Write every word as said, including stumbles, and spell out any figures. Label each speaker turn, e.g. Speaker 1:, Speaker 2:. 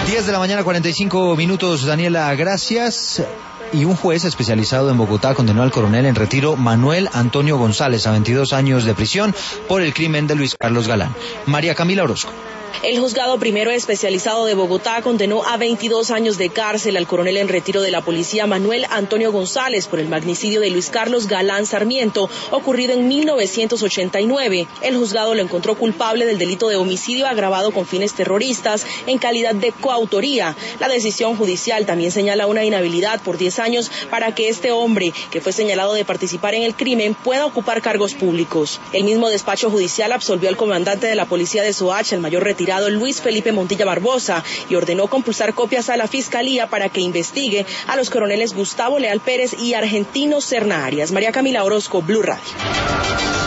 Speaker 1: diez de la mañana, cuarenta y cinco minutos, Daniela, gracias. Y un juez especializado en Bogotá condenó al coronel en retiro Manuel Antonio González a veintidós años de prisión por el crimen de Luis Carlos Galán. María Camila Orozco.
Speaker 2: El juzgado primero especializado de Bogotá condenó a veintidós años de cárcel al coronel en retiro de la policía Manuel Antonio González por el magnicidio de Luis Carlos Galán Sarmiento, ocurrido en mil novecientos ochenta y nueve. El juzgado lo encontró culpable del delito de homicidio agravado con fines terroristas en calidad de coautoría. La decisión judicial también señala una inhabilidad por diez años para que este hombre, que fue señalado de participar en el crimen, pueda ocupar cargos públicos. El mismo despacho judicial absolvió al comandante de la policía de Soacha, el mayor retirado Luis Felipe Montilla Barbosa, y ordenó compulsar copias a la Fiscalía para que investigue a los coroneles Gustavo Leal Pérez y Argentino Serna Arias. María Camila Orozco, Blue Radio.